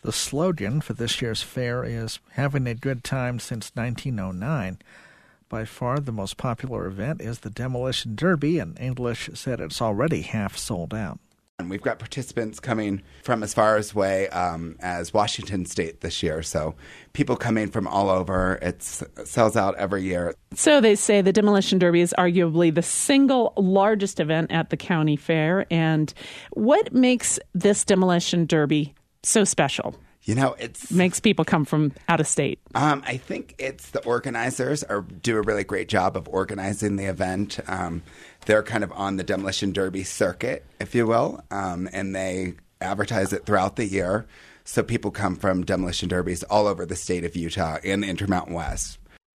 The slogan for this year's fair is "Having a Good Time Since 1909." By far the most popular event is the Demolition Derby, and English said it's already half sold out. And we've got participants coming from as far away as Washington State this year. So people coming from all over. It sells out every year. So they say the Demolition Derby is arguably the single largest event at the county fair. And what makes this Demolition Derby so special? You know, it makes people come from out of state. I think it's the organizers do a really great job of organizing the event. They're kind of on the Demolition Derby circuit, if you will, and they advertise it throughout the year. So people come from Demolition Derbies all over the state of Utah and the Intermountain West.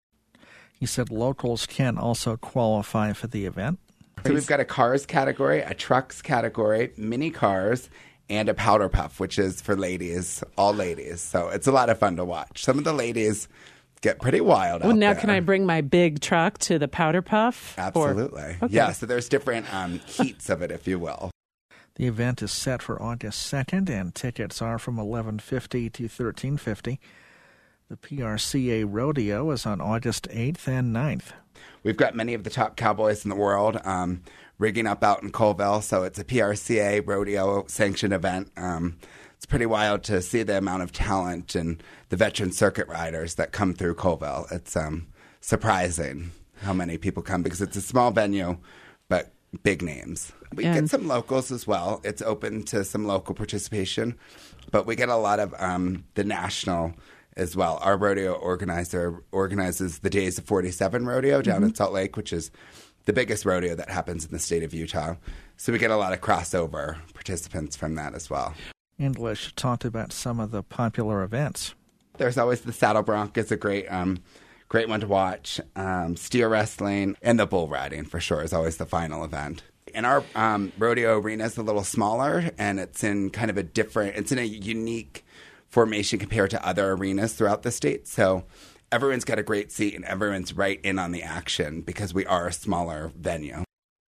He said locals can also qualify for the event. So we've got a cars category, a trucks category, mini cars, and a powder puff, which is for ladies, all ladies. So it's a lot of fun to watch. Some of the ladies get pretty wild out now there. Can I bring my big truck to the powder puff? Absolutely. Okay. Yeah, so there's different heats of it, if you will. The event is set for August 2nd, and tickets are from $11.50 to $13.50. The PRCA Rodeo is on August 8th and 9th. We've got many of the top cowboys in the world rigging up out in Colville, so it's a PRCA Rodeo sanctioned event. It's pretty wild to see the amount of talent and the veteran circuit riders that come through Colville. It's surprising how many people come because it's a small venue, but big names. We get some locals as well. It's open to some local participation, but we get a lot of the national as well. Our rodeo organizer organizes the Days of 47 rodeo down in Salt Lake, which is the biggest rodeo that happens in the state of Utah. So we get a lot of crossover participants from that as well. English talked about some of the popular events. There's always the saddle bronc is a great one to watch. Steer wrestling and the bull riding for sure is always the final event. And our rodeo arena is a little smaller, and it's in kind of it's in a unique formation compared to other arenas throughout the state. So everyone's got a great seat and everyone's right in on the action because we are a smaller venue.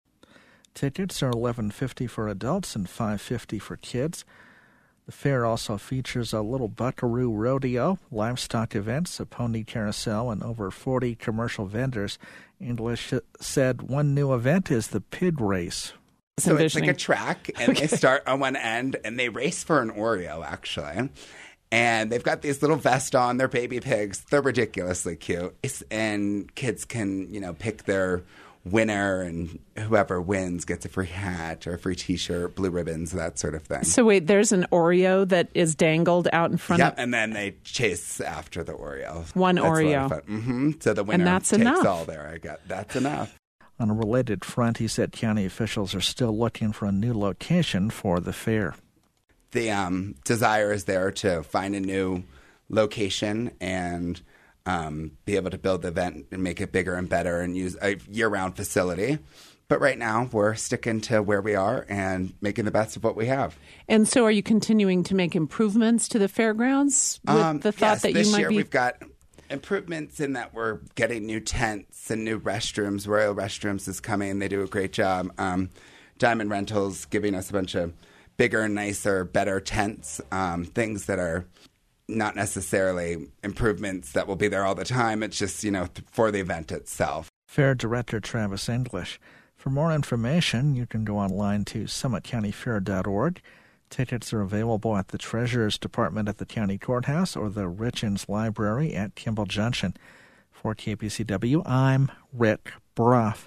Tickets are $11.50 for adults and $5.50 for kids. The fair also features a little buckaroo rodeo, livestock events, a pony carousel, and over 40 commercial vendors. English said one new event is the pig race. So it's like a track, and they start on one end, and they race for an Oreo, actually. And they've got these little vests on, they're baby pigs. They're ridiculously cute. And kids can, pick their winner, and whoever wins gets a free hat or a free T-shirt, blue ribbons, that sort of thing. So wait, there's an Oreo that is dangled out in front of... and then they chase after the Oreo. One Oreo. So the winner takes enough. all there. That's enough. On a related front, he said county officials are still looking for a new location for the fair. The desire is there to find a new location and be able to build the event and make it bigger and better and use a year-round facility. But right now, we're sticking to where we are and making the best of what we have. And so are you continuing to make improvements to the fairgrounds with the thought that you might be... This year we've got improvements in that we're getting new tents and new restrooms. Royal Restrooms is coming. They do a great job. Diamond Rentals giving us a bunch of bigger, nicer, better tents, things that are not necessarily improvements that will be there all the time. It's just, for the event itself. Fair Director Travis English. For more information, you can go online to summitcountyfair.org. Tickets are available at the Treasurer's Department at the County Courthouse or the Richens Library at Kimball Junction. For KPCW, I'm Rick Brough.